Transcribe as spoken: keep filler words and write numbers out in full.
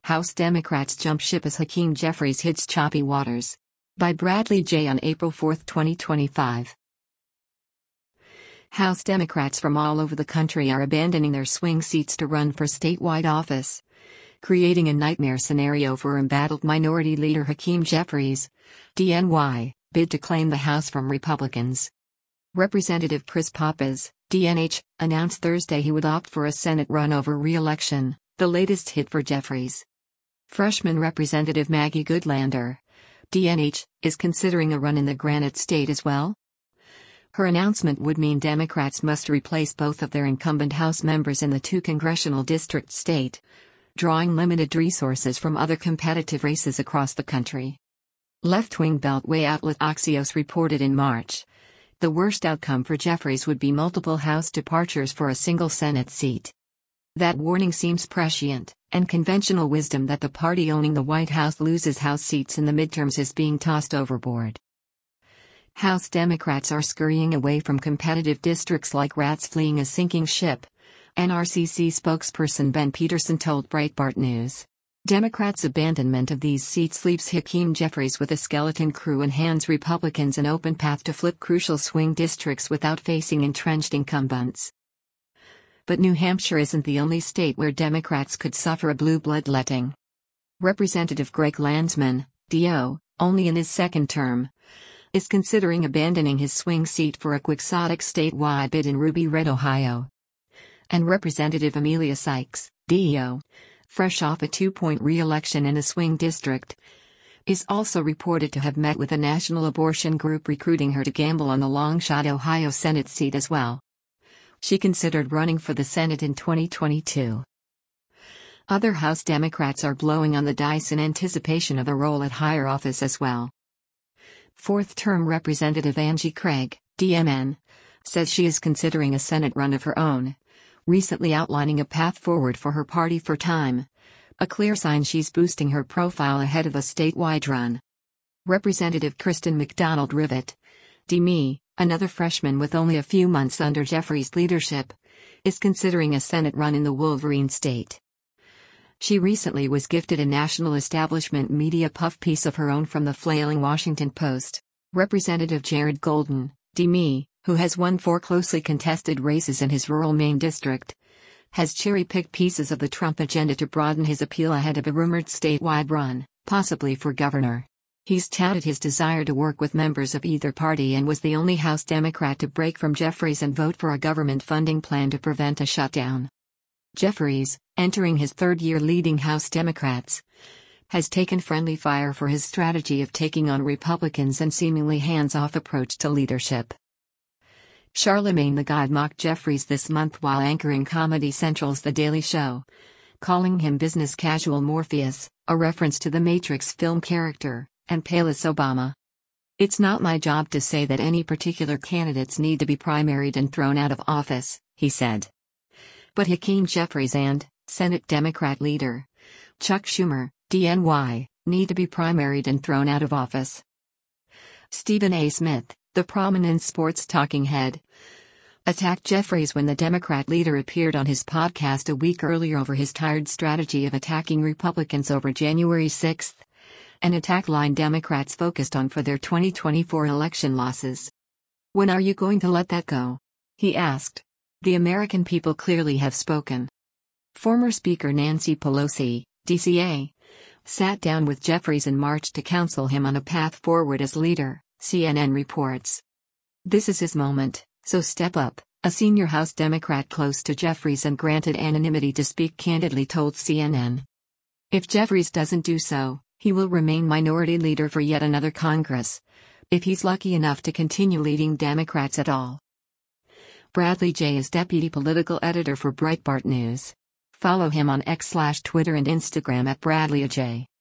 House Democrats jump ship as Hakeem Jeffries hits choppy waters. By Bradley J. on April fourth, twenty twenty-five. House Democrats from all over the country are abandoning their swing seats to run for statewide office, creating a nightmare scenario for embattled Minority Leader Hakeem Jeffries, D N Y, bid to claim the House from Republicans. Representative Chris Pappas, D N H, announced Thursday he would opt for a Senate run over re-election, the latest hit for Jeffries. Freshman Representative Maggie Goodlander, D N H, is considering a run in the Granite State as well. Her announcement would mean Democrats must replace both of their incumbent House members in the two congressional district state, drawing limited resources from other competitive races across the country. Left-wing Beltway outlet Axios reported in March, the worst outcome for Jeffries would be multiple House departures for a single Senate seat. That warning seems prescient, and conventional wisdom that the party owning the White House loses House seats in the midterms is being tossed overboard. House Democrats are scurrying away from competitive districts like rats fleeing a sinking ship, N R C C spokesperson Ben Peterson told Breitbart News. Democrats' abandonment of these seats leaves Hakeem Jeffries with a skeleton crew and hands Republicans an open path to flip crucial swing districts without facing entrenched incumbents. But New Hampshire isn't the only state where Democrats could suffer a blue bloodletting. Representative Greg Landsman, D O, only in his second term, is considering abandoning his swing seat for a quixotic statewide bid in Ruby Red, Ohio. And Representative Amelia Sykes, D O, fresh off a two-point re-election in a swing district, is also reported to have met with a national abortion group recruiting her to gamble on the long-shot Ohio Senate seat as well. She considered running for the Senate in twenty twenty-two. Other House Democrats are blowing on the dice in anticipation of a role at higher office as well. Fourth-term Representative Angie Craig, D M N, says she is considering a Senate run of her own, recently outlining a path forward for her party for time, a clear sign she's boosting her profile ahead of a statewide run. Representative Kristen McDonald Rivet, D M E, another freshman with only a few months under Jeffries' leadership, is considering a Senate run in the Wolverine state. She recently was gifted a national establishment media puff piece of her own from the flailing Washington Post. Representative Jared Golden, D M E, who has won four closely contested races in his rural Maine district, has cherry-picked pieces of the Trump agenda to broaden his appeal ahead of a rumored statewide run, possibly for governor. He's touted his desire to work with members of either party and was the only House Democrat to break from Jeffries and vote for a government funding plan to prevent a shutdown. Jeffries, entering his third year leading House Democrats, has taken friendly fire for his strategy of taking on Republicans and seemingly hands-off approach to leadership. Charlemagne the God mocked Jeffries this month while anchoring Comedy Central's The Daily Show, calling him business casual Morpheus, a reference to the Matrix film character, and Payless Obama. It's not my job to say that any particular candidates need to be primaried and thrown out of office, he said. But Hakeem Jeffries and Senate Democrat leader Chuck Schumer, D N Y, need to be primaried and thrown out of office. Stephen A. Smith, the prominent sports talking head, attacked Jeffries when the Democrat leader appeared on his podcast a week earlier over his tired strategy of attacking Republicans over January sixth, an attack line Democrats focused on for their twenty twenty-four election losses. "When are you going to let that go?" he asked. "The American people clearly have spoken." Former Speaker Nancy Pelosi, D C A, sat down with Jeffries in March to counsel him on a path forward as leader, C N N reports. "This is his moment, so step up," a senior House Democrat close to Jeffries and granted anonymity to speak candidly told C N N. If Jeffries doesn't do so, he will remain minority leader for yet another Congress, if he's lucky enough to continue leading Democrats at all. Bradley J. is deputy political editor for Breitbart News. Follow him on X slash Twitter and Instagram at Bradley A J.